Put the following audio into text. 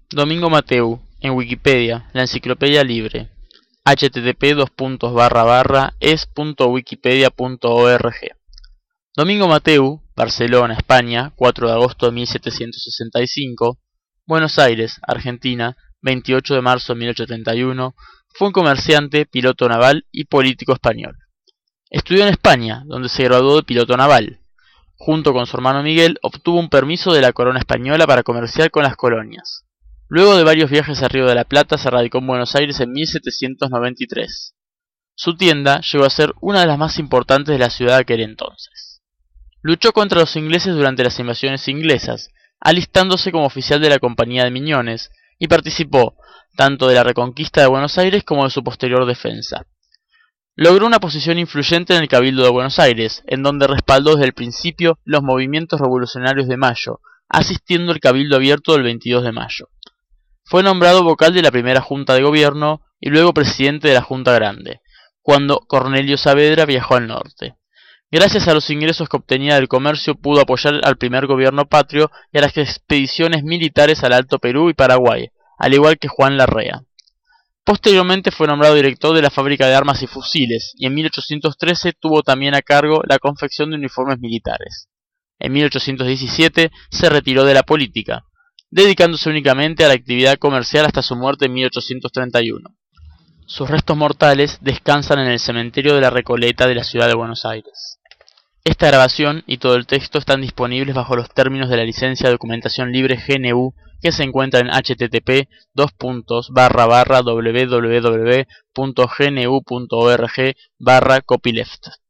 Domingo Mateu, en Wikipedia, la enciclopedia libre, http://es.wikipedia.org. Domingo Mateu, Barcelona, España, 4 de agosto de 1765, Buenos Aires, Argentina, 28 de marzo de 1831, fue un comerciante, piloto naval y político español. Estudió en España, donde se graduó de piloto naval. Junto con su hermano Miguel, obtuvo un permiso de la corona española para comerciar con las colonias. Luego de varios viajes a Río de la Plata, se radicó en Buenos Aires en 1793. Su tienda llegó a ser una de las más importantes de la ciudad de aquel entonces. Luchó contra los ingleses durante las invasiones inglesas, alistándose como oficial de la Compañía de Miñones, y participó tanto de la reconquista de Buenos Aires como de su posterior defensa. Logró una posición influyente en el Cabildo de Buenos Aires, en donde respaldó desde el principio los movimientos revolucionarios de mayo, asistiendo al Cabildo Abierto del 22 de mayo. Fue nombrado vocal de la primera Junta de Gobierno y luego presidente de la Junta Grande, cuando Cornelio Saavedra viajó al norte. Gracias a los ingresos que obtenía del comercio pudo apoyar al primer gobierno patrio y a las expediciones militares al Alto Perú y Paraguay, al igual que Juan Larrea. Posteriormente fue nombrado director de la fábrica de armas y fusiles, y en 1813 tuvo también a cargo la confección de uniformes militares. En 1817 se retiró de la política, dedicándose únicamente a la actividad comercial hasta su muerte en 1831. Sus restos mortales descansan en el cementerio de la Recoleta de la ciudad de Buenos Aires. Esta grabación y todo el texto están disponibles bajo los términos de la licencia de documentación libre GNU, que se encuentra en http://www.gnu.org/copyleft.